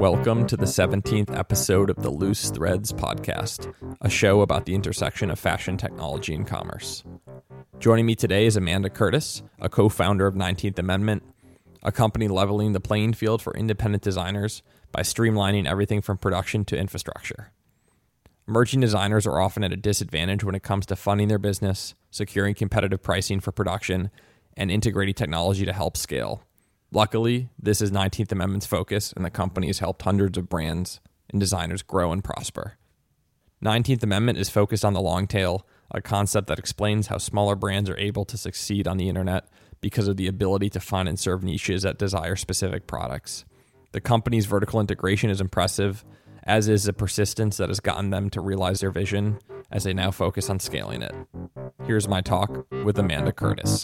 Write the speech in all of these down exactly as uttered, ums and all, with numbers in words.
Welcome to the seventeenth episode of the Loose Threads podcast, a show about the intersection of fashion technology and commerce. Joining me today is Amanda Curtis, a co-founder of nineteenth Amendment, a company leveling the playing field for independent designers by streamlining everything from production to infrastructure. Emerging designers are often at a disadvantage when it comes to funding their business, securing competitive pricing for production, and integrating technology to help scale. Luckily, this is nineteenth Amendment's focus, and the company has helped hundreds of brands and designers grow and prosper. nineteenth Amendment is focused on the long tail, a concept that explains how smaller brands are able to succeed on the internet because of the ability to find and serve niches that desire specific products. The company's vertical integration is impressive, as is the persistence that has gotten them to realize their vision as they now focus on scaling it. Here's my talk with Amanda Curtis.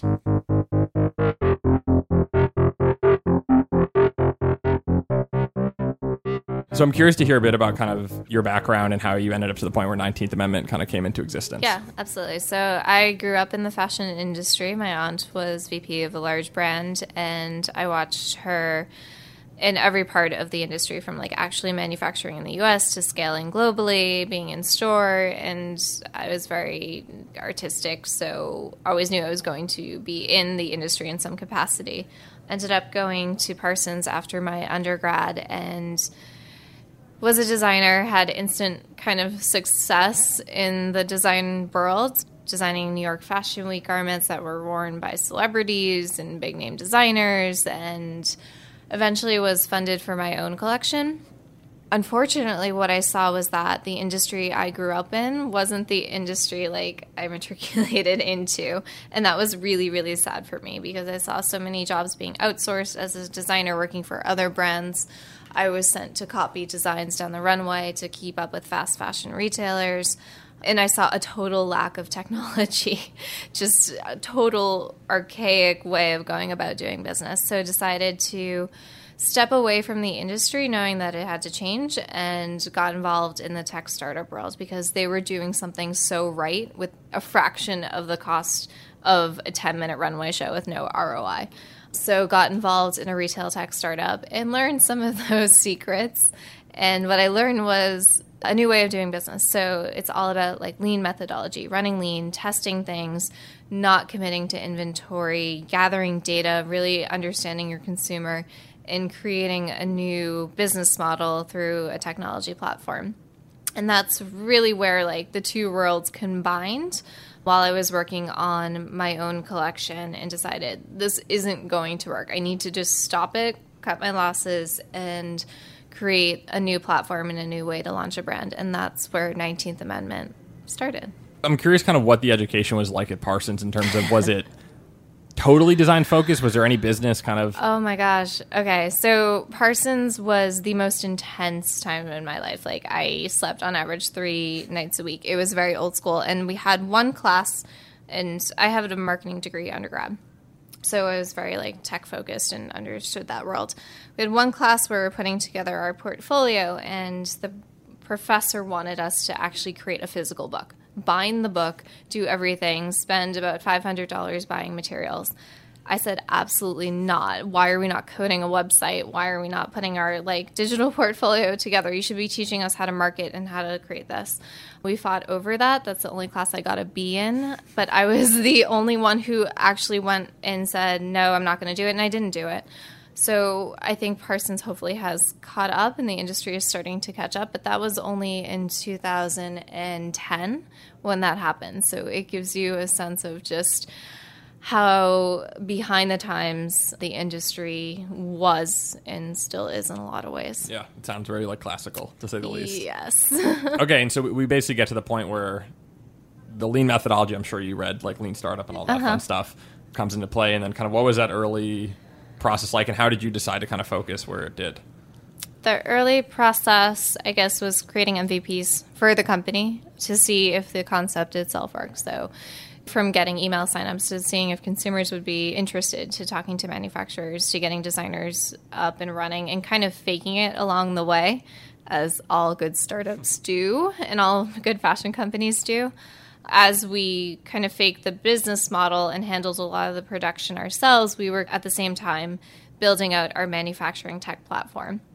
So I'm curious to hear a bit about kind of your background and how you ended up to the point where nineteenth Amendment kind of came into existence. Yeah, absolutely. So I grew up in the fashion industry. My aunt was V P of a large brand, and I watched her in every part of the industry, from like actually manufacturing in the U S to scaling globally, being in store. And I was very artistic, so I always knew I was going to be in the industry in some capacity. Ended up going to Parsons after my undergrad and was a designer, had instant kind of success in the design world, designing New York Fashion Week garments that were worn by celebrities and big name designers, and eventually was funded for my own collection. Unfortunately, what I saw was that the industry I grew up in wasn't the industry like I matriculated into. And that was really, really sad for me because I saw so many jobs being outsourced as a designer working for other brands. I was sent to copy designs down the runway to keep up with fast fashion retailers. And I saw a total lack of technology, just a total archaic way of going about doing business. So I decided to step away from the industry knowing that it had to change, and got involved in the tech startup world because they were doing something so right with a fraction of the cost of a ten-minute runway show with no R O I. So got involved in a retail tech startup and learned some of those secrets. And what I learned was a new way of doing business. So it's all about like lean methodology, running lean, testing things, not committing to inventory, gathering data, really understanding your consumer, and creating a new business model through a technology platform. And that's really where like the two worlds combined while I was working on my own collection, and decided this isn't going to work. I need to just stop it, cut my losses, and create a new platform and a new way to launch a brand. And that's where nineteenth Amendment started. I'm curious kind of what the education was like at Parsons in terms of, was it totally design focused? Was there any business kind of? Oh my gosh. Okay. So Parsons was the most intense time in my life. Like I slept on average three nights a week. It was very old school. And we had one class, and I have a marketing degree undergrad. So I was very like tech focused and understood that world. We had one class where we were putting together our portfolio, and the professor wanted us to actually create a physical book. Bind the book, do everything, spend about five hundred dollars buying materials. I said, absolutely not. Why are we not coding a website? Why are we not putting our like digital portfolio together? You should be teaching us how to market and how to create this. We fought over that. That's the only class I got a B in. But I was the only one who actually went and said, no, I'm not going to do it. And I didn't do it. So I think Parsons hopefully has caught up, and the industry is starting to catch up. But that was only in two thousand ten when that happened. So it gives you a sense of just how behind the times the industry was and still is in a lot of ways. Yeah, it sounds very like classical, to say the least. Yes. Okay, and so we basically get to the point where the lean methodology, I'm sure you read, like Lean Startup and all that uh-huh. fun stuff, comes into play. And then kind of what was that early process like, and how did you decide to kind of focus where it did? The early process, I guess, was creating M V Ps for the company to see if the concept itself works. So from getting email signups to seeing if consumers would be interested, to talking to manufacturers, to getting designers up and running, and kind of faking it along the way, as all good startups do and all good fashion companies do. As we kind of faked the business model and handled a lot of the production ourselves, we were at the same time building out our manufacturing tech platform.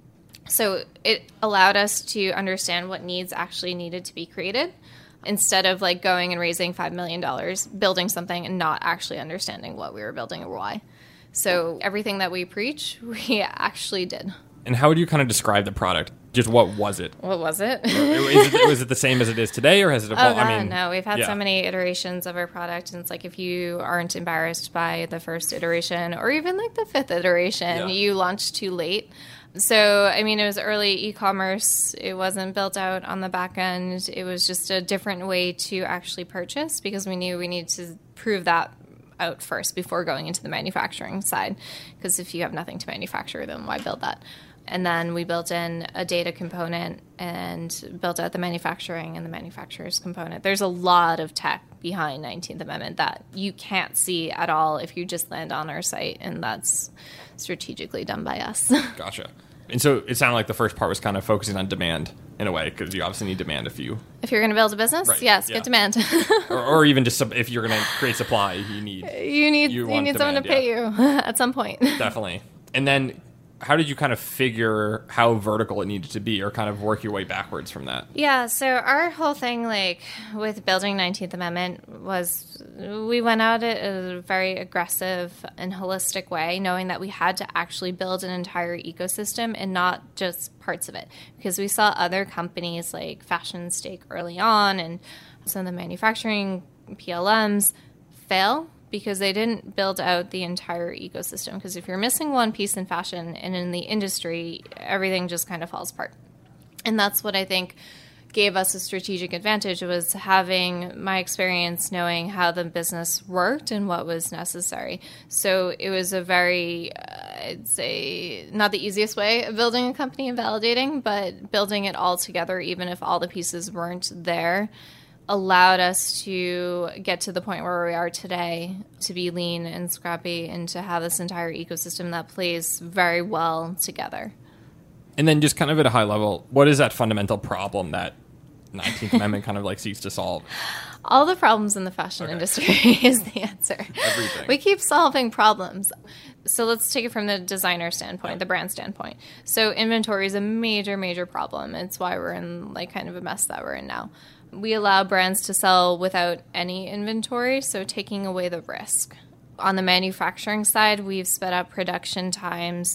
So it allowed us to understand what needs actually needed to be created instead of like going and raising five million dollars, building something and not actually understanding what we were building or why. So everything that we preach, we actually did. And how would you kind of describe the product? Just what was it? What was it? is it was it the same as it is today, or has it evolved? Oh, God, I mean, no. We've had yeah. so many iterations of our product, and it's like if you aren't embarrassed by the first iteration or even like the fifth iteration, Yeah. you launched too late. So, I mean, it was early e-commerce. It wasn't built out on the back end. It was just a different way to actually purchase because we knew we needed to prove that out first before going into the manufacturing side. Because if you have nothing to manufacture, then why build that? And then we built in a data component and built out the manufacturing and the manufacturer's component. There's a lot of tech behind nineteenth Amendment that you can't see at all if you just land on our site, and that's strategically done by us. Gotcha. And so it sounded like the first part was kind of focusing on demand in a way, because you obviously need demand if you... If you're going to build a business, Right, yes, yeah. get demand. or, or even just some, if you're going to create supply, you need... you need You you, want need demand, someone to pay yeah. you at some point. Definitely. And then how did you kind of figure how vertical it needed to be, or kind of work your way backwards from that? Yeah, so our whole thing, like, with building nineteenth Amendment was we went at it in a very aggressive and holistic way, knowing that we had to actually build an entire ecosystem and not just parts of it. Because we saw other companies like Fashion Stake early on and some of the manufacturing P L Ms fail because they didn't build out the entire ecosystem. Because if you're missing one piece in fashion and in the industry, everything just kind of falls apart. And that's what I think gave us a strategic advantage, was having my experience knowing how the business worked and what was necessary. So it was a very, uh, I'd say, not the easiest way of building a company and validating, but building it all together, even if all the pieces weren't there, allowed us to get to the point where we are today, to be lean and scrappy and to have this entire ecosystem that plays very well together. And then just kind of at a high level, what is that fundamental problem that nineteenth Amendment kind of like seeks to solve? All the problems in the fashion Okay. industry is the answer. Everything. We keep solving problems. So let's take it from the designer standpoint, the brand standpoint. So inventory is a major, major problem. It's why we're in like kind of a mess that we're in now. We allow brands to sell without any inventory, so taking away the risk. On the manufacturing side, we've sped up production times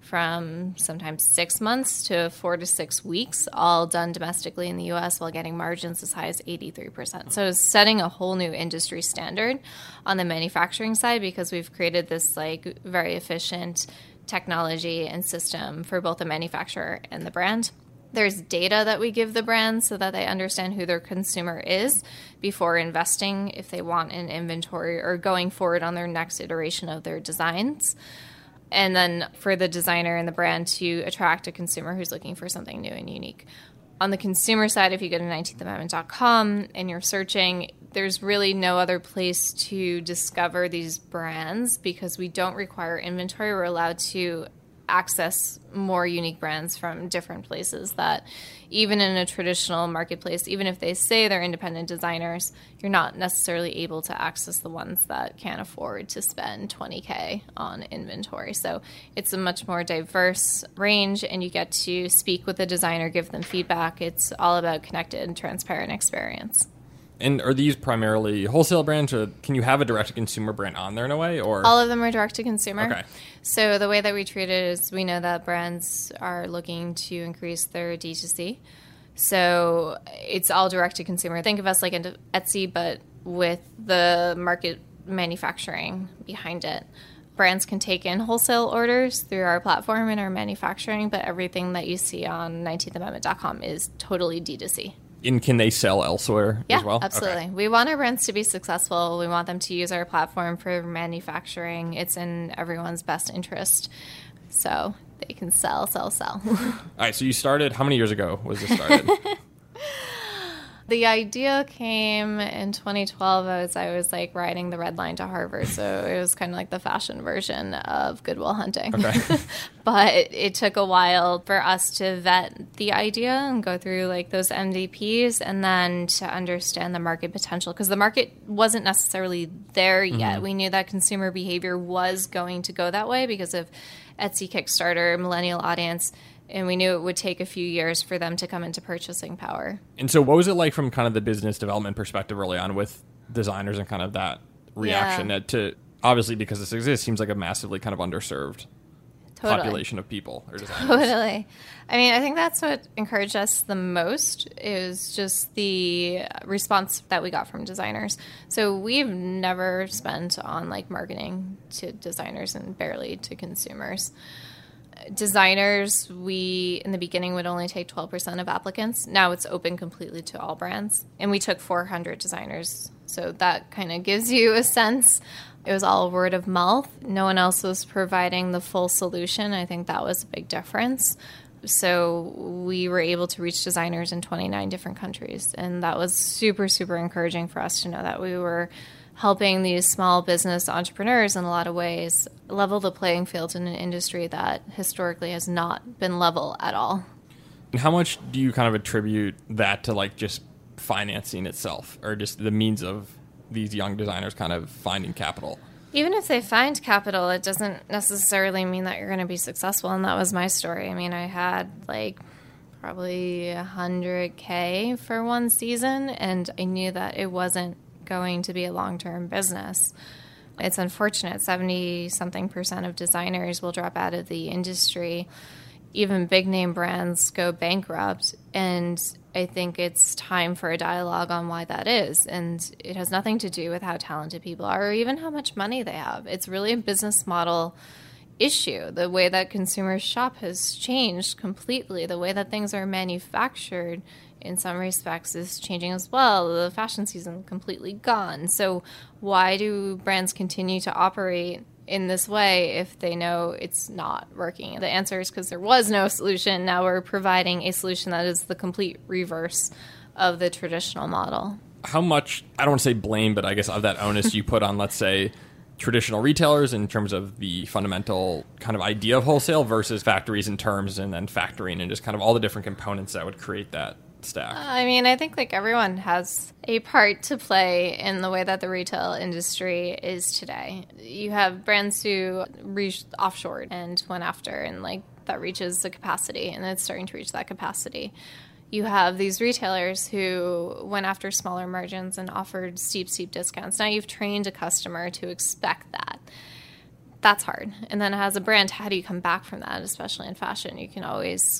from sometimes six months to four to six weeks, all done domestically in the U S while getting margins as high as eighty-three percent. So it's setting a whole new industry standard on the manufacturing side because we've created this like very efficient technology and system for both the manufacturer and the brand. There's data that we give the brands so that they understand who their consumer is before investing if they want an inventory or going forward on their next iteration of their designs. And then for the designer and the brand to attract a consumer who's looking for something new and unique. On the consumer side, if you go to nineteenth amendment dot com and you're searching, there's really no other place to discover these brands because we don't require inventory. We're allowed to access more unique brands from different places that even in a traditional marketplace, even if they say they're independent designers, you're not necessarily able to access the ones that can't afford to spend twenty K on inventory. So it's a much more diverse range and you get to speak with the designer, give them feedback. It's all about connected and transparent experience. And are these primarily wholesale brands, or can you have a direct-to-consumer brand on there in a way? Or All of them are direct-to-consumer. Okay. So the way that we treat it is we know that brands are looking to increase their D two C. So it's all direct-to-consumer. Think of us like into Etsy, but with the market manufacturing behind it. Brands can take in wholesale orders through our platform and our manufacturing, but everything that you see on nineteenth amendment dot com is totally D two C. And can they sell elsewhere Yeah, as well? absolutely. Okay. We want our brands to be successful. We want them to use our platform for manufacturing. It's in everyone's best interest. So they can sell, sell, sell. All right, so you started, how many years ago was this started? The idea came in twenty twelve as I was like riding the red line to Harvard. So it was kind of like the fashion version of Good Will Hunting. Okay. But it took a while for us to vet the idea and go through like those M V Ps and then to understand the market potential because the market wasn't necessarily there yet. Mm-hmm. We knew that consumer behavior was going to go that way because of Etsy, Kickstarter, millennial audience. And we knew it would take a few years for them to come into purchasing power. And so what was it like from kind of the business development perspective early on with designers and kind of that reaction Yeah. to, obviously because this exists, seems like a massively kind of underserved Totally. population of people or designers. Totally. I mean, I think that's what encouraged us the most is just the response that we got from designers. So we've never spent on like marketing to designers and barely to consumers. Designers, we in the beginning would only take twelve percent of applicants. Now it's open completely to all brands. And we took four hundred designers. So that kind of gives you a sense. It was all word of mouth. No one else was providing the full solution. I think that was a big difference. So we were able to reach designers in twenty-nine different countries. And that was super, super encouraging for us to know that we were helping these small business entrepreneurs in a lot of ways level the playing field in an industry that historically has not been level at all. And how much do you kind of attribute that to like just financing itself or just the means of these young designers kind of finding capital? Even if they find capital, it doesn't necessarily mean that you're going to be successful. And that was my story. I mean, I had like probably one hundred K for one season, and I knew that it wasn't going to be a long-term business. It's unfortunate. seventy-something percent of designers will drop out of the industry. Even big-name brands go bankrupt, and I think it's time for a dialogue on why that is. And it has nothing to do with how talented people are or even how much money they have. It's really a business model issue. The way that consumers shop has changed completely. The way that things are manufactured in some respects is changing as well. The fashion season completely gone. So why do brands continue to operate in this way if they know it's not working? The answer is because there was no solution. Now we're providing a solution that is the complete reverse of the traditional model. How much, I don't want to say blame, but I guess of that onus you put on, let's say, traditional retailers in terms of the fundamental kind of idea of wholesale versus factories and terms and then factoring and just kind of all the different components that would create that stack? I mean, I think like everyone has a part to play in the way that the retail industry is today. You have brands who reached offshore and went after, and like that reaches the capacity, and it's starting to reach that capacity. You have these retailers who went after smaller margins and offered steep, steep discounts. Now you've trained a customer to expect that. That's hard. And then as a brand, how do you come back from that, especially in fashion? You can always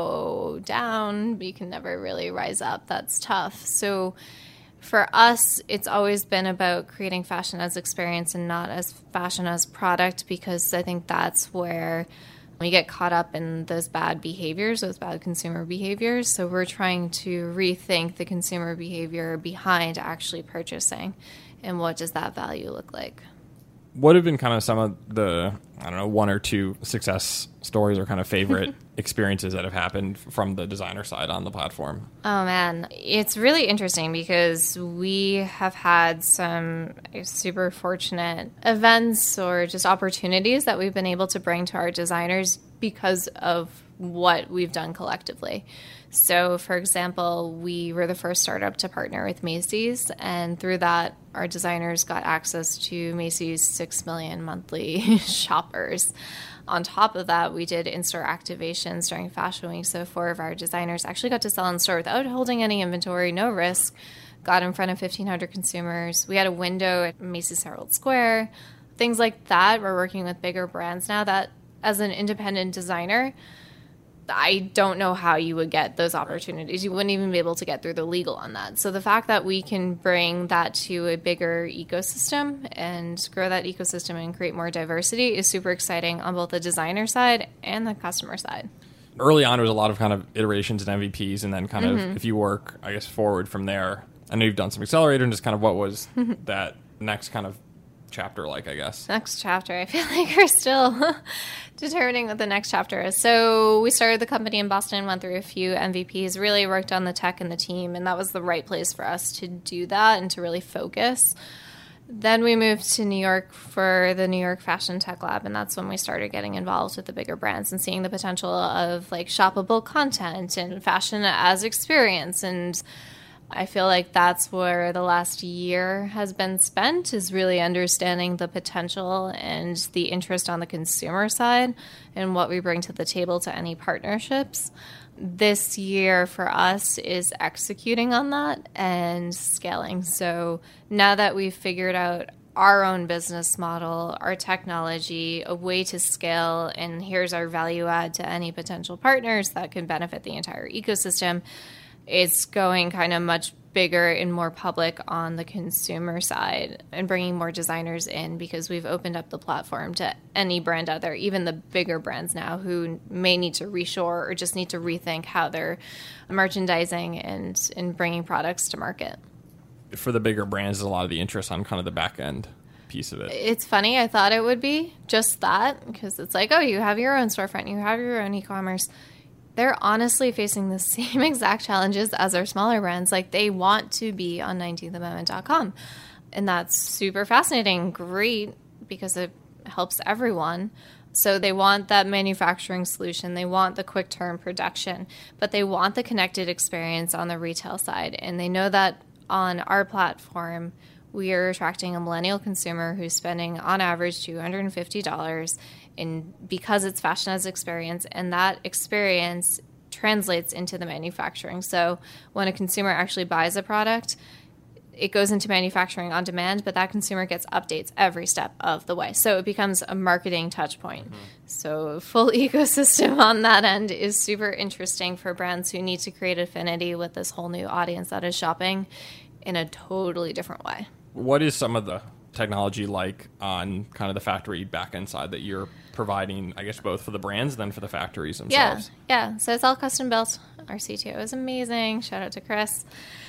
go down, but you can never really rise up. That's tough. So for us, it's always been about creating fashion as experience and not as fashion as product, because I think that's where we get caught up in those bad behaviors, those bad consumer behaviors. So we're trying to rethink the consumer behavior behind actually purchasing and what does that value look like. What have been kind of some of the, I don't know, one or two success stories or kind of favorite experiences that have happened from the designer side on the platform? Oh, man. It's really interesting because we have had some super fortunate events or just opportunities that we've been able to bring to our designers because of what we've done collectively. So, for example, we were the first startup to partner with Macy's, and through that, our designers got access to Macy's six million monthly shoppers. On top of that, we did in-store activations during Fashion Week, so four of our designers actually got to sell in store without holding any inventory, no risk, got in front of fifteen hundred consumers. We had a window at Macy's Herald Square, things like that. We're working with bigger brands now that, as an independent designer, I don't know how you would get those opportunities. You wouldn't even be able to get through the legal on that. So the fact that we can bring that to a bigger ecosystem and grow that ecosystem and create more diversity is super exciting on both the designer side and the customer side. Early on, it was a lot of kind of iterations and M V Ps, and then kind Mm-hmm. of if you work, I guess, forward from there. I know you've done some accelerator and just kind of what was that next kind of chapter like, I guess? Next chapter. I feel like we're still determining what the next chapter is. So we started the company in Boston, went through a few M V Ps, really worked on the tech and the team, and that was the right place for us to do that and to really focus. Then we moved to New York for the New York Fashion Tech Lab, and that's when we started getting involved with the bigger brands and seeing the potential of like shoppable content and fashion as experience and I feel like that's where the last year has been spent, is really understanding the potential and the interest on the consumer side and what we bring to the table to any partnerships. This year for us is executing on that and scaling. So now that we've figured out our own business model, our technology, a way to scale, and here's our value add to any potential partners that can benefit the entire ecosystem, it's going kind of much bigger and more public on the consumer side and bringing more designers in, because we've opened up the platform to any brand out there, even the bigger brands now who may need to reshore or just need to rethink how they're merchandising and, and bringing products to market. For the bigger brands, there's a lot of the interest on kind of the back end piece of it. It's funny. I thought it would be just that, because it's like, oh, you have your own storefront, you have your own e-commerce. They're honestly facing the same exact challenges as our smaller brands. Like, they want to be on nineteenth amendment dot com. And that's super fascinating, great, because it helps everyone. So they want that manufacturing solution. They want the quick turn production, but they want the connected experience on the retail side. And they know that on our platform, we are attracting a millennial consumer who's spending on average two hundred fifty dollars in, because it's fashion as experience, and that experience translates into the manufacturing. So when a consumer actually buys a product, it goes into manufacturing on demand, but that consumer gets updates every step of the way. So it becomes a marketing touch point. Mm-hmm. So full ecosystem on that end is super interesting for brands who need to create affinity with this whole new audience that is shopping in a totally different way. What is some of the technology like on kind of the factory back-end side that you're providing, I guess, both for the brands and then for the factories themselves? Yeah, yeah. So it's all custom built. Our C T O is amazing. Shout out to Chris.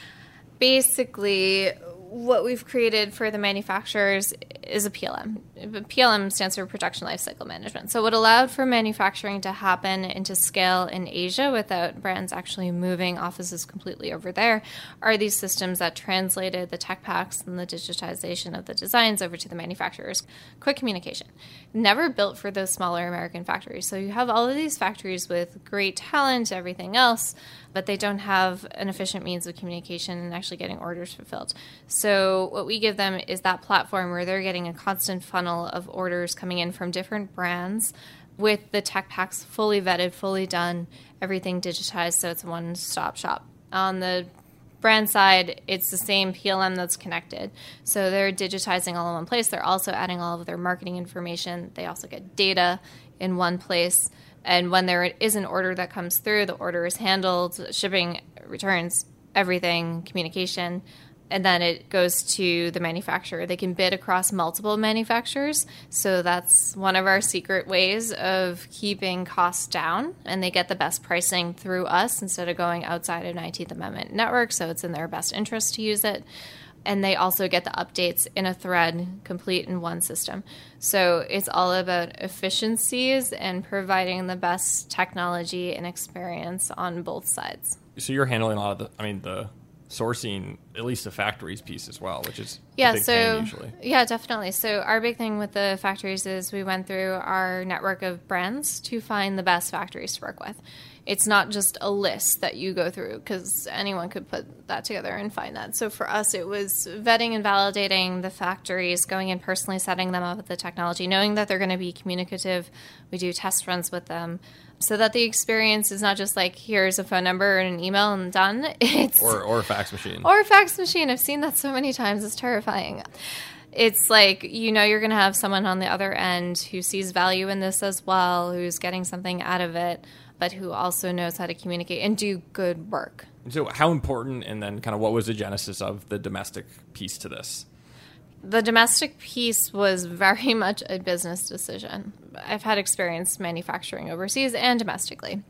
Basically, what we've created for the manufacturers is a P L M. P L M stands for Production Lifecycle Management. So what allowed for manufacturing to happen and to scale in Asia without brands actually moving offices completely over there are these systems that translated the tech packs and the digitization of the designs over to the manufacturers. Quick communication. Never built for those smaller American factories. So you have all of these factories with great talent, everything else, but they don't have an efficient means of communication and actually getting orders fulfilled. So what we give them is that platform where they're getting a constant funnel of orders coming in from different brands with the tech packs fully vetted, fully done, everything digitized, so it's a one-stop shop. On the brand side, it's the same P L M that's connected. So they're digitizing all in one place. They're also adding all of their marketing information. They also get data in one place. And when there is an order that comes through, the order is handled, shipping, returns, everything, communication, and then it goes to the manufacturer. They can bid across multiple manufacturers. So that's one of our secret ways of keeping costs down. And they get the best pricing through us instead of going outside of nineteenth Amendment network. So it's in their best interest to use it. And they also get the updates in a thread complete in one system. So it's all about efficiencies and providing the best technology and experience on both sides. So you're handling a lot of the, I mean, the sourcing, at least the factories piece as well, which is yeah, a big so, pain usually. Yeah, definitely. So our big thing with the factories is we went through our network of brands to find the best factories to work with. It's not just a list that you go through, because anyone could put that together and find that. So for us, it was vetting and validating the factories, going in personally, setting them up with the technology, knowing that they're going to be communicative. We do test runs with them so that the experience is not just like, here's a phone number and an email and done. It's Or, or a fax machine. Or a fax machine. I've seen that so many times. It's terrifying. It's like, you know, you're going to have someone on the other end who sees value in this as well, who's getting something out of it, but who also knows how to communicate and do good work. So how important, and then kind of what was the genesis of the domestic piece to this? The domestic piece was very much a business decision. I've had experience manufacturing overseas and domestically.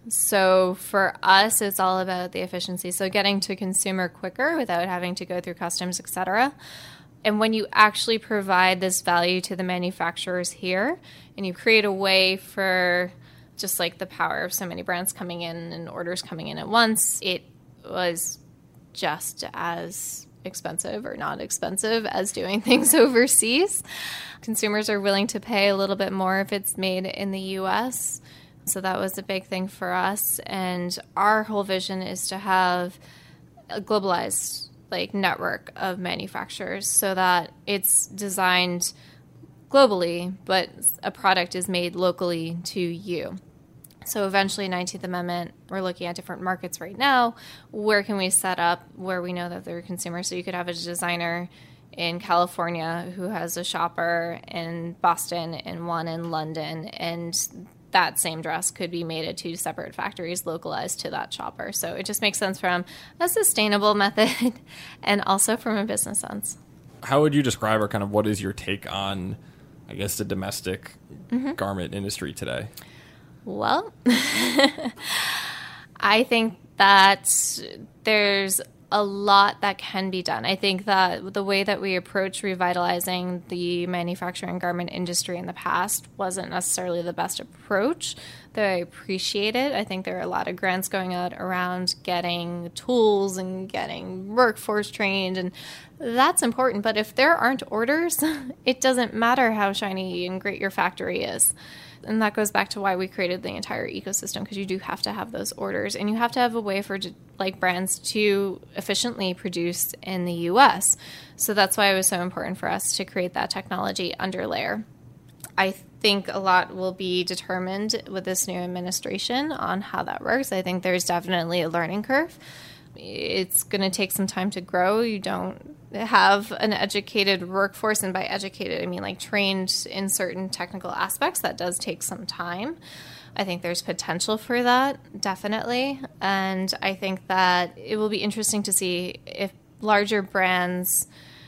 So for us, it's all about the efficiency. So getting to consumer quicker without having to go through customs, et cetera. And when you actually provide this value to the manufacturers here, and you create a way for just like the power of so many brands coming in and orders coming in at once, it was just as expensive or not expensive as doing things overseas. Consumers are willing to pay a little bit more if it's made in the U S. So that was a big thing for us. And our whole vision is to have a globalized like network of manufacturers so that it's designed globally, but a product is made locally to you. So eventually, nineteenth Amendment, we're looking at different markets right now. Where can we set up where we know that they're consumers? So you could have a designer in California who has a shopper in Boston and one in London, and that same dress could be made at two separate factories localized to that shopper. So it just makes sense from a sustainable method and also from a business sense. How would you describe, or kind of what is your take on, I guess, the domestic mm-hmm. garment industry today? Well, I think that there's a lot that can be done. I think that the way that we approach revitalizing the manufacturing garment industry in the past wasn't necessarily the best approach, though I appreciate it. I think there are a lot of grants going out around getting tools and getting workforce trained, and that's important. But if there aren't orders, it doesn't matter how shiny and great your factory is. And that goes back to why we created the entire ecosystem, because you do have to have those orders, and you have to have a way for like brands to efficiently produce in the U S. So that's why it was so important for us to create that technology underlayer. I think a lot will be determined with this new administration on how that works. I think there's definitely a learning curve. It's going to take some time to grow. You don't have an educated workforce, and by educated, I mean like trained in certain technical aspects. That does take some time. I think there's potential for that, definitely. And I think that it will be interesting to see if larger brands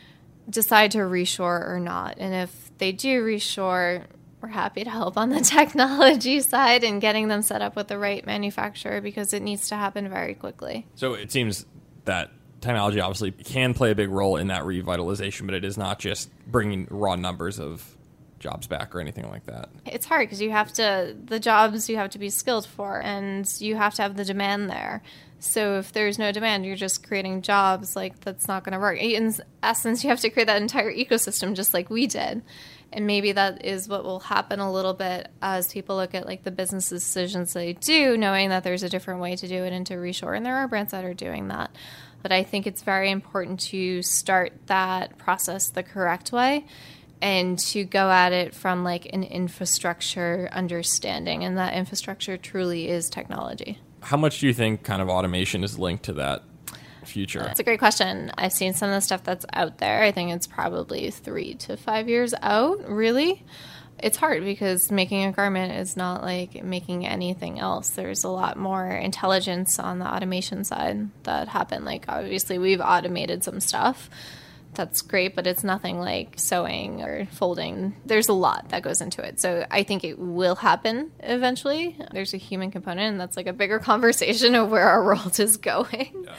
decide to reshore or not. And if they do reshore, we're happy to help on the technology side and getting them set up with the right manufacturer, because it needs to happen very quickly. So it seems that technology obviously can play a big role in that revitalization, but it is not just bringing raw numbers of jobs back or anything like that. It's hard because you have to, the jobs you have to be skilled for, and you have to have the demand there. So if there's no demand, you're just creating jobs, like that's not going to work. In essence, you have to create that entire ecosystem just like we did. And maybe that is what will happen a little bit as people look at like the business decisions they do, knowing that there's a different way to do it and to reshore. And there are brands that are doing that. But I think it's very important to start that process the correct way and to go at it from like an infrastructure understanding. And that infrastructure truly is technology. How much do you think kind of automation is linked to that future? That's a great question. I've seen some of the stuff that's out there. I think it's probably three to five years out, really. It's hard because making a garment is not like making anything else. There's a lot more intelligence on the automation side that happen. Like, obviously, we've automated some stuff. That's great, but it's nothing like sewing or folding. There's a lot that goes into it. So I think it will happen eventually. There's a human component, and that's like a bigger conversation of where our world is going. Yeah.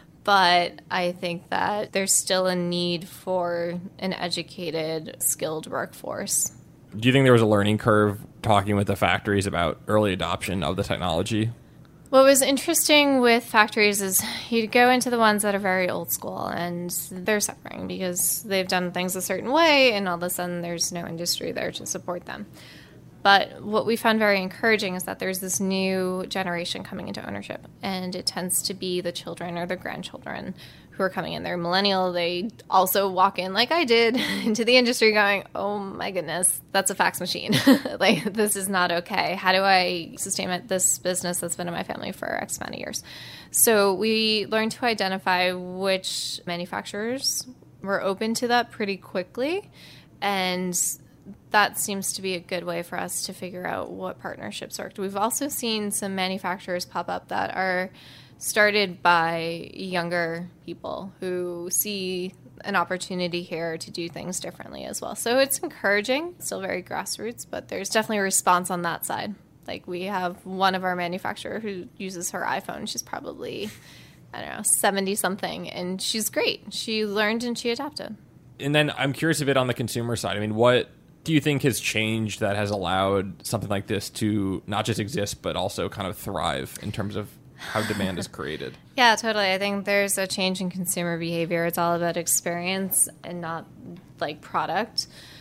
But I think that there's still a need for an educated, skilled workforce. Do you think there was a learning curve talking with the factories about early adoption of the technology? What was interesting with factories is you go into the ones that are very old school, and they're suffering because they've done things a certain way, and all of a sudden there's no industry there to support them. But what we found very encouraging is that there's this new generation coming into ownership, and it tends to be the children or the grandchildren who are coming in. They're millennial. They also walk in, like I did, into the industry going, oh my goodness, that's a fax machine. Like, this is not okay. How do I sustain this business that's been in my family for X amount of years? So we learned to identify which manufacturers were open to that pretty quickly, and that seems to be a good way for us to figure out what partnerships worked. We've also seen some manufacturers pop up that are started by younger people who see an opportunity here to do things differently as well. So it's encouraging, still very grassroots, but there's definitely a response on that side. Like, we have one of our manufacturer who uses her iPhone. She's probably, I don't know, seventy-something, and she's great. She learned and she adapted. And then I'm curious a bit on the consumer side. I mean, what do you think has changed that has allowed something like this to not just exist, but also kind of thrive in terms of how demand is created? Yeah, totally. I think there's a change in consumer behavior. It's all about experience and not like product.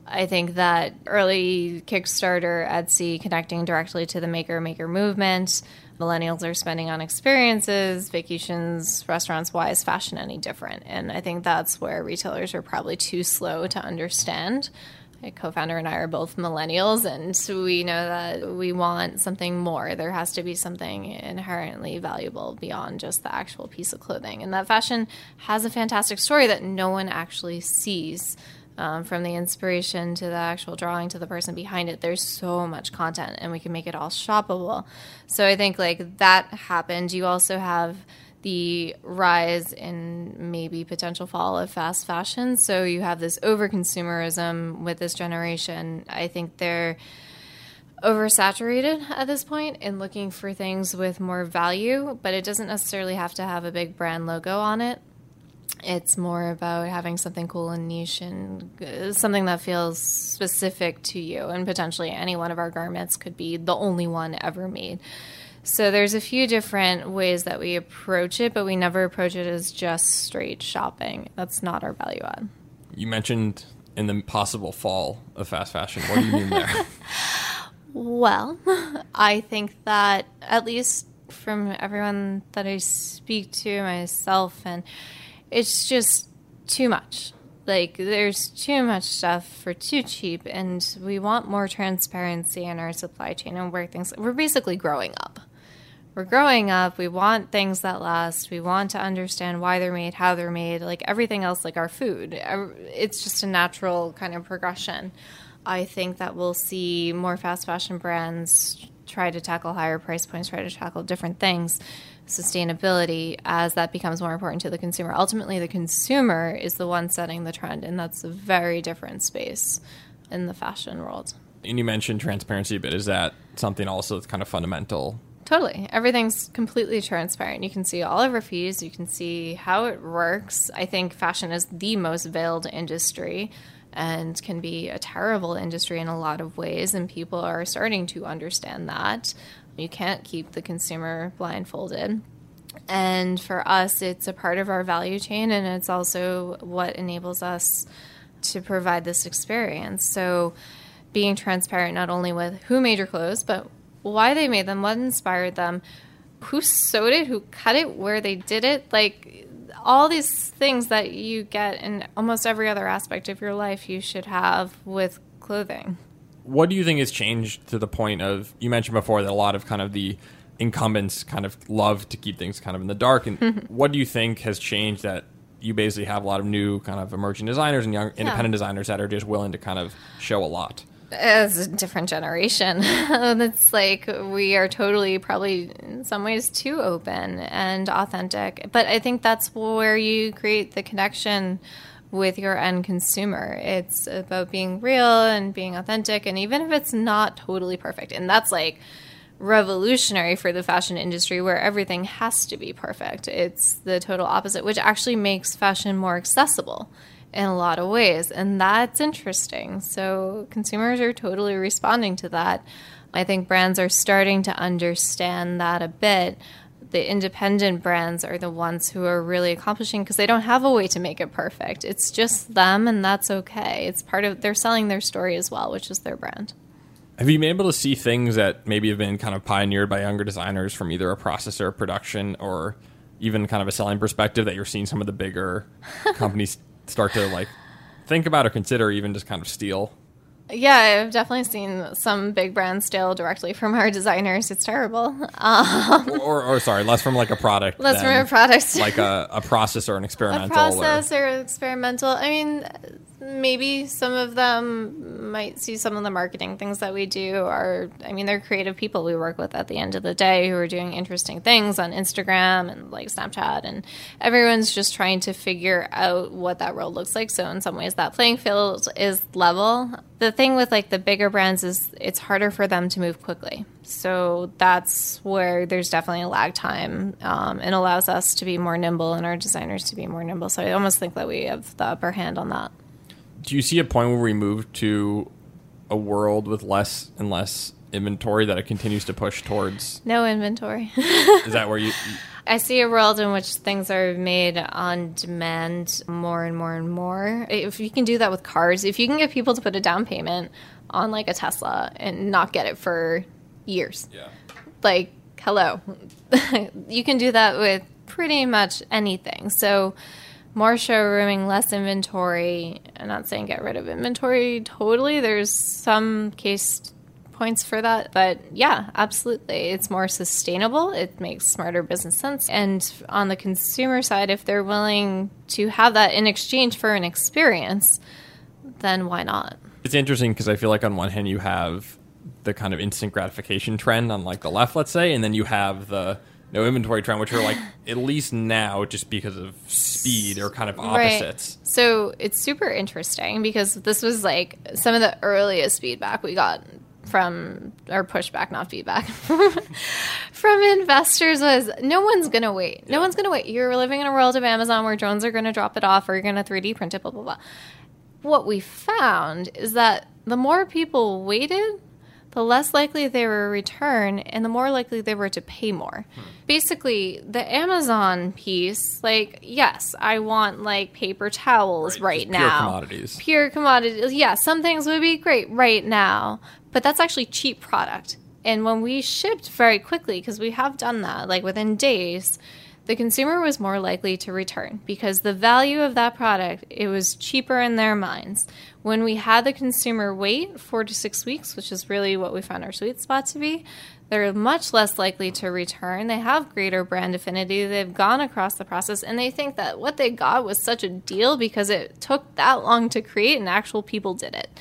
I think that early Kickstarter, Etsy, connecting directly to the maker maker movement, millennials are spending on experiences, vacations, restaurants. Why is fashion any different? And I think that's where retailers are probably too slow to understand. My co-founder and I are both millennials, and so we know that we want something more. There has to be something inherently valuable beyond just the actual piece of clothing. And that fashion has a fantastic story that no one actually sees. Um, from the inspiration to the actual drawing to the person behind it, there's so much content, and we can make it all shoppable. So I think like that happened. You also have the rise in maybe potential fall of fast fashion. So you have this over-consumerism with this generation. I think they're oversaturated at this point in looking for things with more value, but it doesn't necessarily have to have a big brand logo on it. It's more about having something cool and niche and something that feels specific to you. And potentially any one of our garments could be the only one ever made. So there's a few different ways that we approach it, but we never approach it as just straight shopping. That's not our value add. You mentioned in the possible fall of fast fashion. What do you mean there? Well, I think that at least from everyone that I speak to, myself, and it's just too much. Like, there's too much stuff for too cheap, and we want more transparency in our supply chain and where things... We're basically growing up. We're growing up. We want things that last. We want to understand why they're made, how they're made, like everything else, like our food. It's just a natural kind of progression. I think that we'll see more fast fashion brands try to tackle higher price points, try to tackle different things, sustainability, as that becomes more important to the consumer. Ultimately, the consumer is the one setting the trend, and that's a very different space in the fashion world. And you mentioned transparency a bit. Is that something also that's kind of fundamental? Totally. Everything's completely transparent. You can see all of our fees. You can see how it works. I think fashion is the most veiled industry and can be a terrible industry in a lot of ways, and people are starting to understand that. You can't keep the consumer blindfolded. And for us, it's a part of our value chain, and it's also what enables us to provide this experience. So being transparent not only with who made your clothes, but why they made them, what inspired them, who sewed it, who cut it, where they did it, like all these things that you get in almost every other aspect of your life you should have with clothing. What do you think has changed to the point of, you mentioned before that a lot of kind of the incumbents kind of love to keep things kind of in the dark. And what do you think has changed that you basically have a lot of new kind of emerging designers and young independent yeah. designers that are just willing to kind of show a lot? It's a different generation. It's like we are totally probably in some ways too open and authentic. But I think that's where you create the connection with your end consumer. It's about being real and being authentic. And even if it's not totally perfect, and that's like revolutionary for the fashion industry where everything has to be perfect. It's the total opposite, which actually makes fashion more accessible in a lot of ways. And that's interesting. So consumers are totally responding to that. I think brands are starting to understand that a bit. The independent brands are the ones who are really accomplishing because they don't have a way to make it perfect. It's just them, and that's okay. It's part of, they're selling their story as well, which is their brand. Have you been able to see things that maybe have been kind of pioneered by younger designers from either a process or a production or even kind of a selling perspective that you're seeing some of the bigger companies start to like think about or consider, even just kind of steal? Yeah, I've definitely seen some big brands steal directly from our designers. It's terrible. Um, or, or, sorry, less from like a product. Less from a product. Like a, a process or an experimental. A process or, or experimental. I mean, maybe some of them might see some of the marketing things that we do are, I mean, they're creative people we work with at the end of the day who are doing interesting things on Instagram and like Snapchat, and everyone's just trying to figure out what that world looks like. So in some ways that playing field is level. The thing with like the bigger brands is it's harder for them to move quickly. So that's where there's definitely a lag time, um, and allows us to be more nimble and our designers to be more nimble. So I almost think that we have the upper hand on that. Do you see a point where we move to a world with less and less inventory that it continues to push towards? No inventory. Is that where you... I see a world in which things are made on demand more and more and more. If you can do that with cars, if you can get people to put a down payment on like a Tesla and not get it for years. Yeah. Like, hello. You can do that with pretty much anything. So more showrooming, less inventory. I'm not saying get rid of inventory totally. There's some case points for that. But yeah, absolutely. It's more sustainable. It makes smarter business sense. And on the consumer side, if they're willing to have that in exchange for an experience, then why not? It's interesting because I feel like on one hand you have the kind of instant gratification trend on like the left, let's say, and then you have the no inventory trend, which are like, at least now, just because of speed, are kind of opposites. Right. So it's super interesting because this was like some of the earliest feedback we got from, or pushback, not feedback, from investors was, no one's going to wait. No Yeah. one's going to wait. You're living in a world of Amazon where drones are going to drop it off or you're going to three D print it, blah, blah, blah. What we found is that the more people waited, the less likely they were to return and the more likely they were to pay more. Hmm. Basically, the Amazon piece, like, yes, I want like paper towels right, right now. Pure commodities. Pure commodities. Yeah, some things would be great right now, but that's actually cheap product. And when we shipped very quickly, because we have done that, like within days, the consumer was more likely to return because the value of that product, it was cheaper in their minds. When we had the consumer wait four to six weeks, which is really what we found our sweet spot to be, they're much less likely to return. They have greater brand affinity. They've gone across the process, and they think that what they got was such a deal because it took that long to create and actual people did it.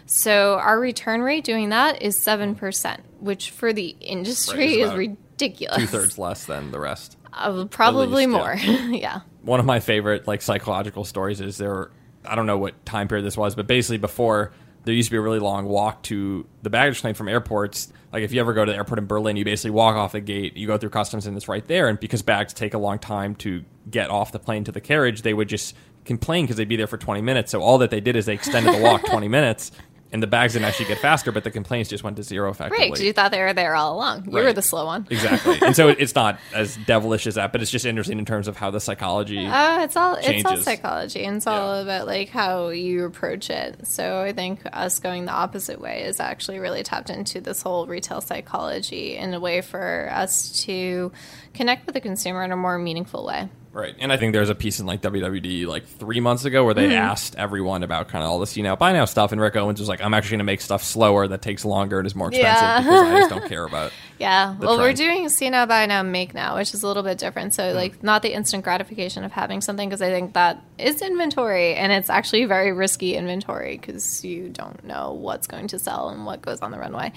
So our return rate doing that is seven percent, which for the industry right, is ridiculous. Two-thirds less than the rest. Uh, probably least, more. Yeah. Yeah. One of my favorite like psychological stories is there, I don't know what time period this was, but basically before there used to be a really long walk to the baggage claim from airports. Like if you ever go to the airport in Berlin, you basically walk off the gate, you go through customs and it's right there. And because bags take a long time to get off the plane to the carriage, they would just complain because they'd be there for twenty minutes. So all that they did is they extended the walk twenty minutes. And the bags didn't actually get faster, but the complaints just went to zero effectively. Right, because you thought they were there all along. You right. were the slow one. Exactly. And so it's not as devilish as that, but it's just interesting in terms of how the psychology Oh, it's all changes. It's all psychology, and it's all Yeah. about like how you approach it. So I think us going the opposite way is actually really tapped into this whole retail psychology in a way for us to connect with the consumer in a more meaningful way. Right. And I think there's a piece in like W W D like three months ago where they mm-hmm. asked everyone about kind of all the see now, buy now stuff. And Rick Owens was like, I'm actually going to make stuff slower that takes longer and is more expensive yeah. because I just don't care about Yeah. Well, trend. We're doing see now, buy now, make now, which is a little bit different. So mm-hmm. like not the instant gratification of having something because I think that is inventory and it's actually very risky inventory because you don't know what's going to sell and what goes on the runway.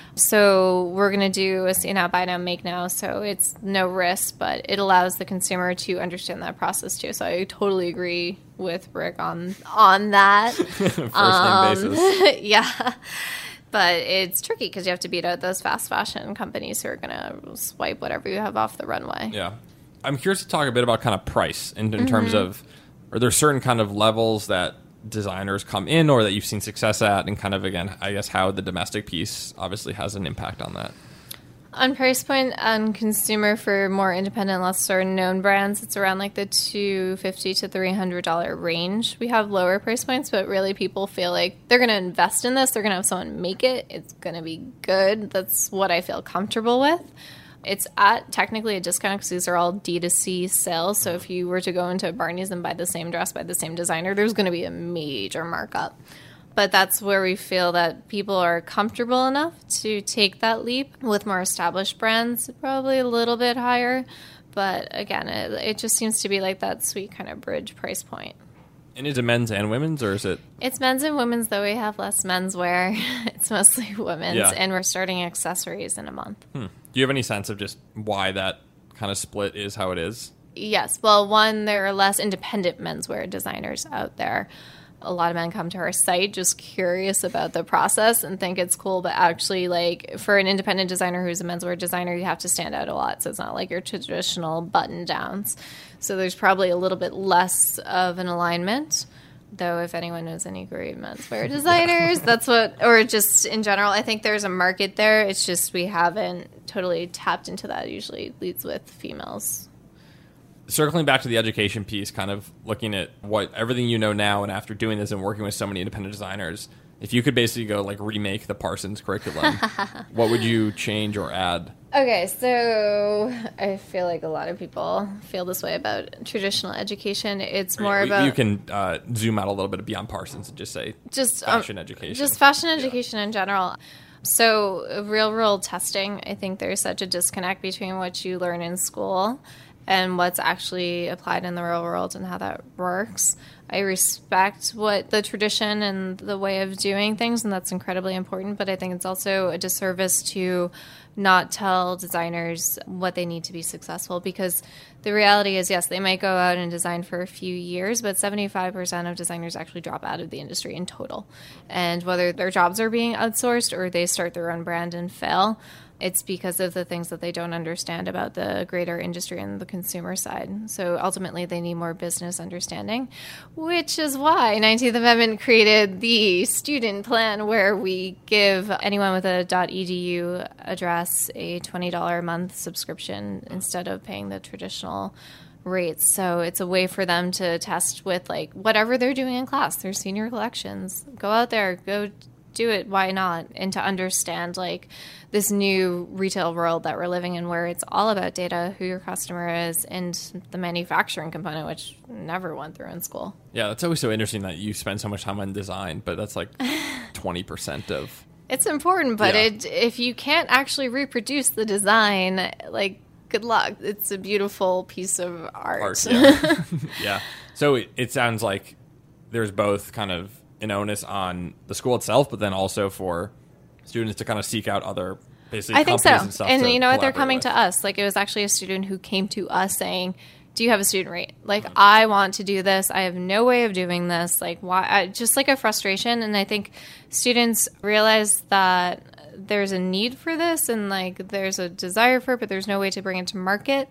So we're going to do a see now, buy now, make now. So it's no risk, but it allows the consumer to understand that process too. So I totally agree with Rick on on that. First name um, basis. Yeah. But it's tricky because you have to beat out those fast fashion companies who are going to swipe whatever you have off the runway. Yeah. I'm curious to talk a bit about kind of price in, in mm-hmm. terms of, are there certain kind of levels that designers come in or that you've seen success at, and kind of, again, I guess how the domestic piece obviously has an impact on that? On price point on consumer for more independent, less sort of known brands, it's around like the two hundred fifty dollars to three hundred dollars range. We have lower price points, but really people feel like they're going to invest in this. They're going to have someone make it. It's going to be good. That's what I feel comfortable with. It's at technically a discount because these are all D two C sales. So if you were to go into Barney's and buy the same dress by the same designer, there's going to be a major markup. But that's where we feel that people are comfortable enough to take that leap. With more established brands, probably a little bit higher. But again, it, it just seems to be like that sweet kind of bridge price point. And is it men's and women's, or is it? It's men's and women's, though we have less menswear. It's mostly women's, yeah. and we're starting accessories in a month. Hmm. Do you have any sense of just why that kind of split is how it is? Yes. Well, one, there are less independent menswear designers out there. A lot of men come to our site just curious about the process and think it's cool, but actually, like, for an independent designer who's a menswear designer, you have to stand out a lot. So it's not like your traditional button downs. So there's probably a little bit less of an alignment. Though if anyone knows any great menswear designers, that's what, or just in general, I think there's a market there. It's just we haven't totally tapped into that. It usually leads with females circling back to the education piece, kind of looking at what everything you know now, and after doing this and working with so many independent designers, if you could basically go like remake the Parsons curriculum, what would you change or add? Okay, so I feel like a lot of people feel this way about traditional education. It's more you, about... You can uh, zoom out a little bit beyond Parsons and just say just fashion um, education. Just fashion education yeah. in general. So real-world testing, I think there's such a disconnect between what you learn in school and what's actually applied in the real world and how that works. I respect what the tradition and the way of doing things, and that's incredibly important, but I think it's also a disservice to not tell designers what they need to be successful, because the reality is, yes, they might go out and design for a few years, but seventy-five percent of designers actually drop out of the industry in total. And whether their jobs are being outsourced or they start their own brand and fail, it's because of the things that they don't understand about the greater industry and the consumer side. So ultimately, they need more business understanding, which is why nineteenth Amendment created the student plan, where we give anyone with a .edu address a twenty dollars a month subscription instead of paying the traditional rates. So it's a way for them to test with like whatever they're doing in class, their senior collections. Go out there, go do it, why not? And to understand like this new retail world that we're living in, where it's all about data, who your customer is, and the manufacturing component, which never went through in school. Yeah, that's always so interesting that you spend so much time on design, but that's like twenty percent of... It's important, but yeah. it, if you can't actually reproduce the design, like, good luck. It's a beautiful piece of art. art yeah. yeah. So it, it sounds like there's both kind of an onus on the school itself, but then also for students to kind of seek out other basically I think companies so. and stuff. And you know what? They're coming with. to us. Like, it was actually a student who came to us saying, do you have a student rate? Like, mm-hmm. I want to do this. I have no way of doing this. Like, why? I, just like a frustration. And I think students realize that there's a need for this and like there's a desire for it, but there's no way to bring it to market.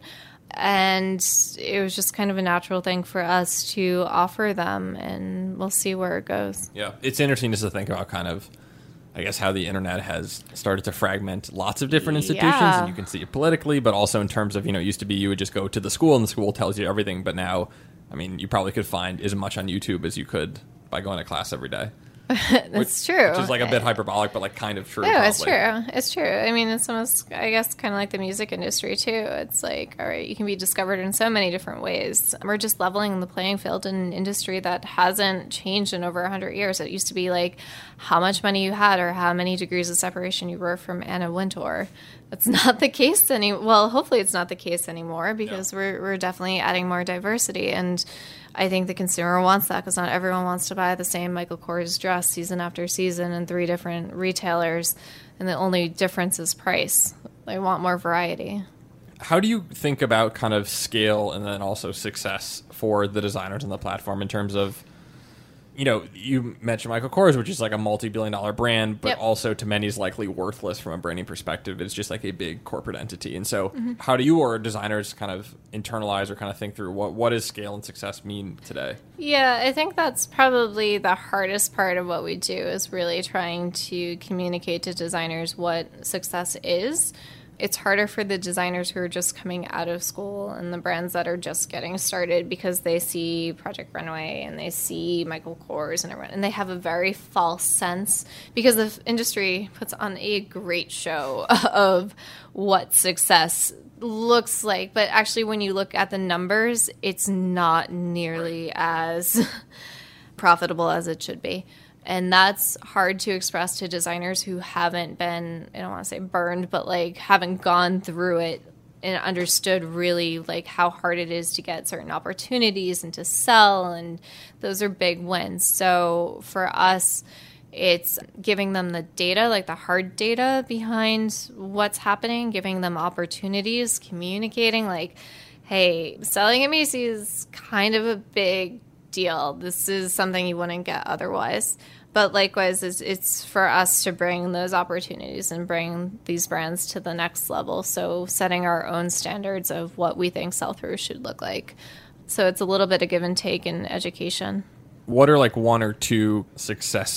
And it was just kind of a natural thing for us to offer them, and we'll see where it goes. Yeah, it's interesting just to think about kind of, I guess, how the internet has started to fragment lots of different institutions, yeah. and you can see it politically, but also in terms of, you know, it used to be you would just go to the school and the school tells you everything, but now, I mean, you probably could find as much on YouTube as you could by going to class every day. That's which, true. Which is like a bit hyperbolic, but like kind of true. No, probably. it's true. It's true. I mean, it's almost, I guess, kind of like the music industry too. It's like, all right, you can be discovered in so many different ways. We're just leveling the playing field in an industry that hasn't changed in over one hundred years. It used to be like how much money you had or how many degrees of separation you were from Anna Wintour. That's not the case any. Well, hopefully it's not the case anymore, because yeah. we're we're definitely adding more diversity, and I think the consumer wants that, because not everyone wants to buy the same Michael Kors dress season after season in three different retailers, and the only difference is price. They want more variety. How do you think about kind of scale and then also success for the designers on the platform in terms of, you know, you mentioned Michael Kors, which is like a multi-billion dollar brand, but yep. also to many is likely worthless from a branding perspective. It's just like a big corporate entity. And so mm-hmm. how do you or designers kind of internalize or kind of think through what, what does scale and success mean today? Yeah, I think that's probably the hardest part of what we do, is really trying to communicate to designers what success is. It's harder for the designers who are just coming out of school and the brands that are just getting started, because they see Project Runway and they see Michael Kors and everyone, and they have a very false sense, because the industry puts on a great show of what success looks like. But actually, when you look at the numbers, it's not nearly as profitable as it should be. And that's hard to express to designers who haven't been, I don't want to say burned, but like haven't gone through it and understood really like how hard it is to get certain opportunities and to sell. And those are big wins. So for us, it's giving them the data, like the hard data behind what's happening, giving them opportunities, communicating like, hey, selling at Macy's is kind of a big deal. This is something you wouldn't get otherwise. But likewise, it's, it's for us to bring those opportunities and bring these brands to the next level. So setting our own standards of what we think sell-through should look like. So it's a little bit of give and take in education. What are like one or two success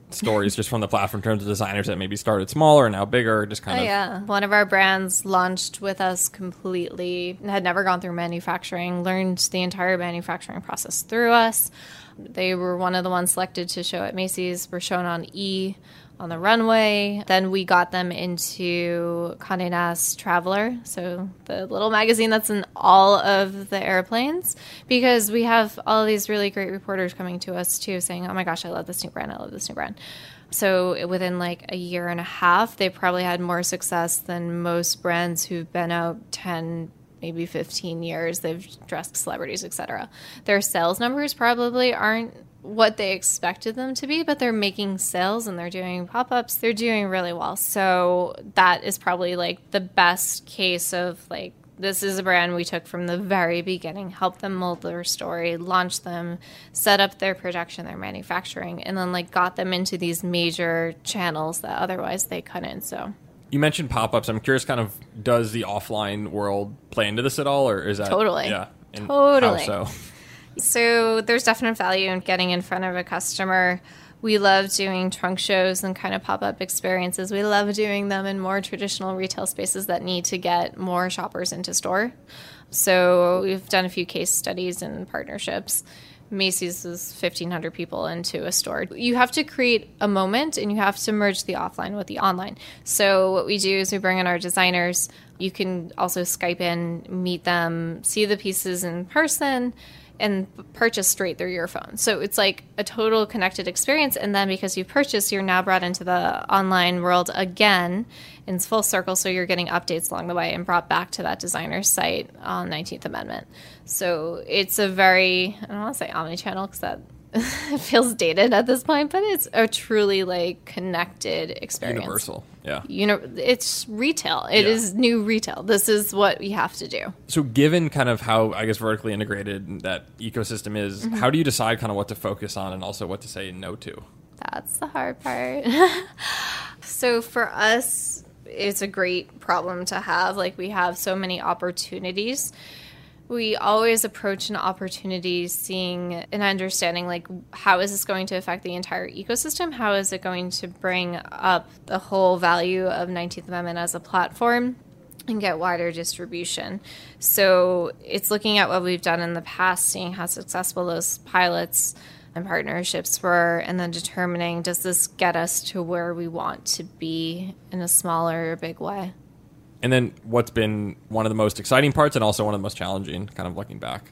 stories just from the platform in terms of designers that maybe started smaller and now bigger, just kind oh, of. Yeah. One of our brands launched with us completely, had never gone through manufacturing, learned the entire manufacturing process through us. They were one of the ones selected to show at Macy's, were shown on E! On the runway. Then we got them into Condé Nast Traveler, so the little magazine that's in all of the airplanes, because we have all of these really great reporters coming to us too saying, oh my gosh, I love this new brand, I love this new brand. So within like a year and a half, they probably had more success than most brands who've been out ten, maybe fifteen years. They've dressed celebrities, et cetera. Their sales numbers probably aren't what they expected them to be, but they're making sales and they're doing pop-ups. They're doing really well. So that is probably like the best case of like, this is a brand we took from the very beginning, helped them mold their story, launch them, set up their production, their manufacturing, and then like got them into these major channels that otherwise they couldn't. So you mentioned pop-ups. I'm curious, kind of, does the offline world play into this at all, or is that totally? Yeah, and totally. How so? So there's definite value in getting in front of a customer. We love doing trunk shows and kind of pop-up experiences. We love doing them in more traditional retail spaces that need to get more shoppers into store. So we've done a few case studies and partnerships. Macy's is fifteen hundred people into a store. You have to create a moment and you have to merge the offline with the online. So what we do is we bring in our designers. You can also Skype in, meet them, see the pieces in person, and purchase straight through your phone. So it's like a total connected experience. And then because you've purchased, you're now brought into the online world again in full circle. So you're getting updates along the way and brought back to that designer's site on nineteenth Amendment. So it's a very, I don't want to say omnichannel because that feels dated at this point, but it's a truly like connected experience. Universal, yeah. You know, it's retail. It yeah. is new retail. This is what we have to do. So given kind of how, I guess, vertically integrated that ecosystem is, mm-hmm. how do you decide kind of what to focus on and also what to say no to? That's the hard part. So for us, it's a great problem to have. Like, we have so many opportunities. We always approach an opportunity seeing and understanding, like, how is this going to affect the entire ecosystem? How is it going to bring up the whole value of nineteenth Amendment as a platform and get wider distribution? So it's looking at what we've done in the past, seeing how successful those pilots and partnerships were, and then determining, does this get us to where we want to be in a smaller or big way? And then what's been one of the most exciting parts and also one of the most challenging, kind of looking back?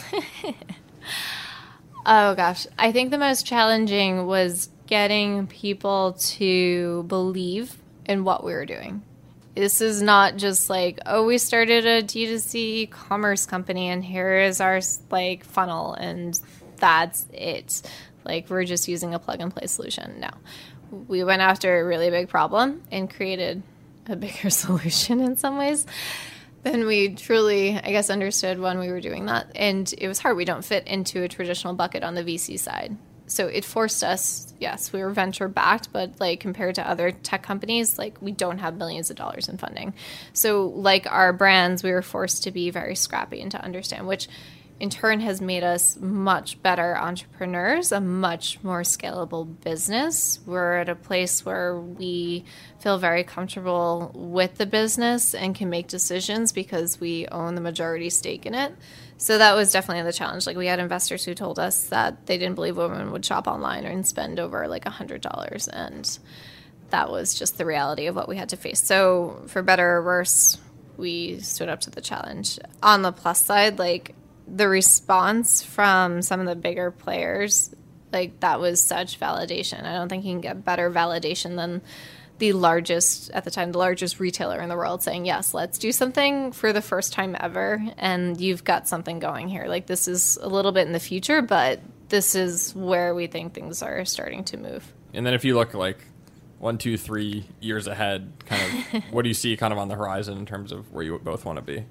Oh, gosh. I think the most challenging was getting people to believe in what we were doing. This is not just like, oh, we started a D two C commerce company and here is our like funnel and that's it. Like, we're just using a plug-and-play solution. No. We went after a really big problem and created a bigger solution in some ways than we truly, I guess, understood when we were doing that. And it was hard. We don't fit into a traditional bucket on the V C side. So it forced us, yes, we were venture backed, but like compared to other tech companies, like we don't have millions of dollars in funding. So like our brands, we were forced to be very scrappy and to understand, which in turn has made us much better entrepreneurs, a much more scalable business. We're at a place where we feel very comfortable with the business and can make decisions because we own the majority stake in it. So that was definitely the challenge. Like, we had investors who told us that they didn't believe women would shop online and spend over like one hundred dollars. And that was just the reality of what we had to face. So for better or worse, we stood up to the challenge. On the plus side, like, the response from some of the bigger players, like, that was such validation. I don't think you can get better validation than the largest, at the time, the largest retailer in the world saying, yes, let's do something for the first time ever, and you've got something going here. Like, this is a little bit in the future, but this is where we think things are starting to move. And then if you look, like, one, two, three years ahead, kind of, what do you see kind of on the horizon in terms of where you both want to be?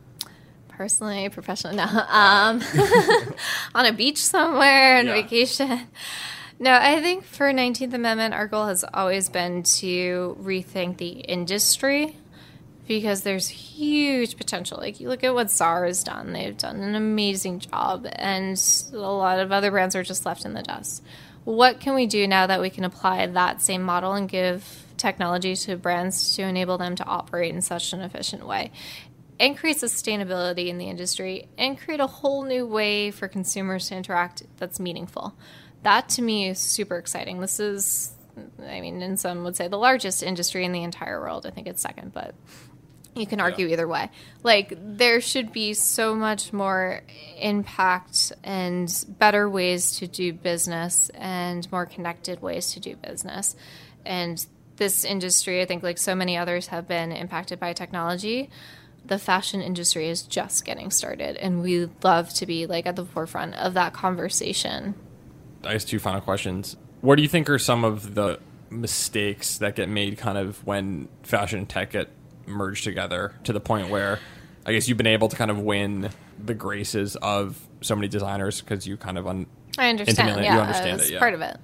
Personally, professionally, no. Um, on a beach somewhere on yeah. vacation. No, I think for nineteenth Amendment, our goal has always been to rethink the industry because there's huge potential. Like, you look at what Zara has done. They've done an amazing job, and a lot of other brands are just left in the dust. what can we do now that we can apply that same model and give technology to brands to enable them to operate in such an efficient way, and create sustainability in the industry, and create a whole new way for consumers to interact that's meaningful. That, to me, is super exciting. This is, I mean, and some would say the largest industry in the entire world. I think it's second, but you can argue yeah. either way. Like, there should be so much more impact and better ways to do business and more connected ways to do business. And this industry, I think, like so many others, have been impacted by technology. The fashion industry is just getting started, and we love to be like at the forefront of that conversation. I guess two final questions. What do you think are some of the mistakes that get made kind of when fashion and tech get merged together, to the point where I guess you've been able to kind of win the graces of so many designers because you kind of un- I understand. Yeah, you understand it's it. Yeah. Part of it.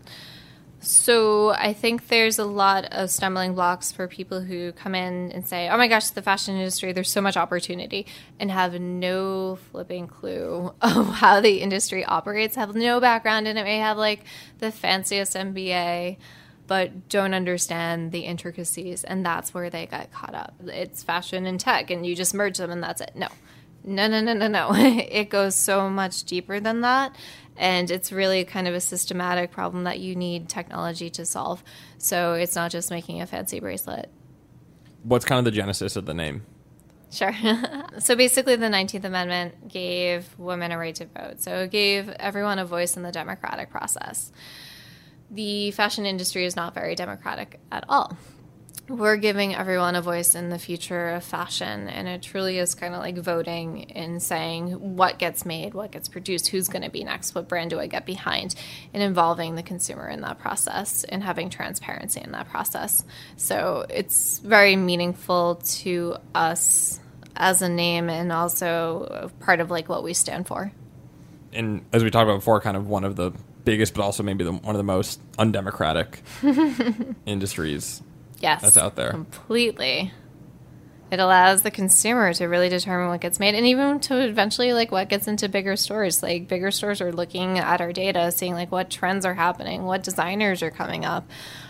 So I think there's a lot of stumbling blocks for people who come in and say, oh my gosh, the fashion industry, there's so much opportunity, and have no flipping clue of how the industry operates, have no background in it, may have like the fanciest M B A, but don't understand the intricacies, and that's where they get caught up. It's fashion and tech, and you just merge them, and that's it. No. No, no, no, no, no. It goes so much deeper than that. And it's really kind of a systematic problem that you need technology to solve. So it's not just making a fancy bracelet. What's kind of the genesis of the name? Sure. So basically the nineteenth Amendment gave women a right to vote. So it gave everyone a voice in the democratic process. The fashion industry is not very democratic at all. We're giving everyone a voice in the future of fashion, and it truly is kind of like voting and saying what gets made, what gets produced, who's going to be next, what brand do I get behind, and involving the consumer in that process and having transparency in that process. So it's very meaningful to us as a name, and also part of like what we stand for. And as we talked about before, kind of one of the biggest, but also maybe the, one of the most undemocratic industries. Yes, that's out there. Completely. It allows the consumer to really determine what gets made, and even to eventually like what gets into bigger stores. Like bigger stores are looking at our data, seeing like what trends are happening, what designers are coming up.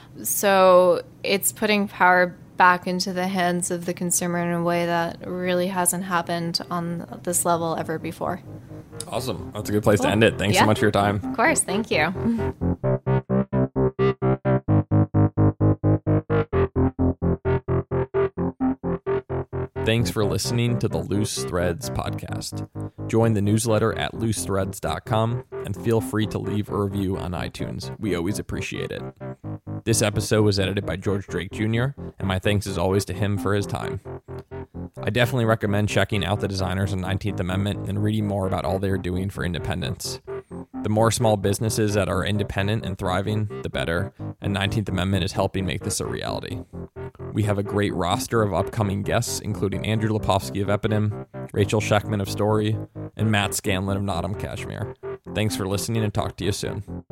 So it's putting power back into the hands of the consumer in a way that really hasn't happened on this level ever before. Awesome. That's a good place cool. to end it. Thanks yeah. so much for your time. Of course. Thank you. Thanks for listening to the Loose Threads podcast. Join the newsletter at loose threads dot com and feel free to leave a review on iTunes. We always appreciate it. This episode was edited by George Drake Junior, and my thanks as always to him for his time. I definitely recommend checking out the designers of nineteenth Amendment and reading more about all they are doing for independence. The more small businesses that are independent and thriving, the better, and nineteenth Amendment is helping make this a reality. We have a great roster of upcoming guests, including Andrew Lepofsky of Eponym, Rachel Sheckman of Story, and Matt Scanlon of Nottingham Cashmere. Thanks for listening, and talk to you soon.